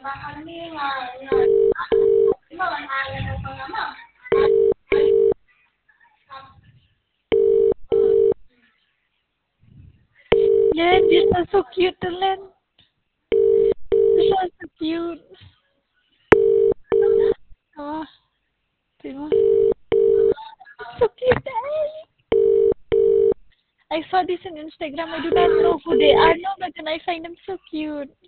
Yeah, this is so cute, Dylan. This is so cute. Oh, diba? So cute, eh? I saw this on Instagram. I do not know who they are, no, but then I find them so cute.